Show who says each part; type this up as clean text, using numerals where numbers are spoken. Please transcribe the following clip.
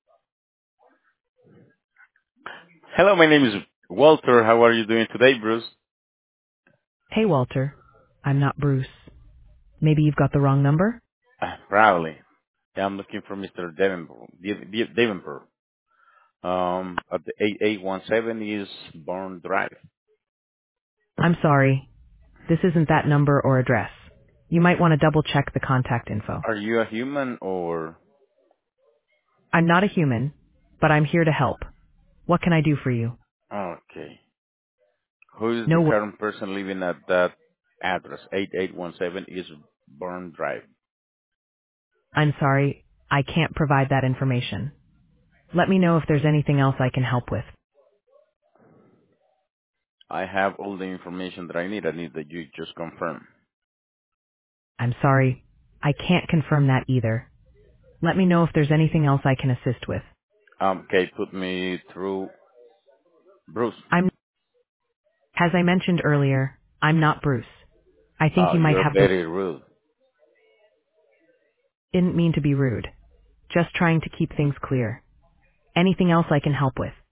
Speaker 1: Hello, my name is Walter. How are you doing today, Bruce?
Speaker 2: Hey, Walter. I'm not Bruce. Maybe you've got the wrong number?
Speaker 1: Probably. Yeah, I'm looking for Mr. Davenport. Davenport. At the 8817 is Born Drive.
Speaker 2: I'm sorry. This isn't that number or address. You might want to double check the contact info.
Speaker 1: Are you a human or?
Speaker 2: I'm not a human, but I'm here to help. What can I do for you?
Speaker 1: Okay. Who is the
Speaker 2: No,
Speaker 1: current person living at that address? 8817 is Born Drive.
Speaker 2: I'm sorry. I can't provide that information. Let me know if there's anything else I can help with.
Speaker 1: I have all the information that I need. I need that you just confirm.
Speaker 2: I'm sorry. I can't confirm that either. Let me know if there's anything else I can assist with.
Speaker 1: Okay, put me through Bruce.
Speaker 2: As I mentioned earlier, I'm not Bruce. I think
Speaker 1: Oh,
Speaker 2: you might
Speaker 1: you're
Speaker 2: have the,
Speaker 1: very rude.
Speaker 2: didn't mean to be rude. Just trying to keep things clear. Anything else I can help with?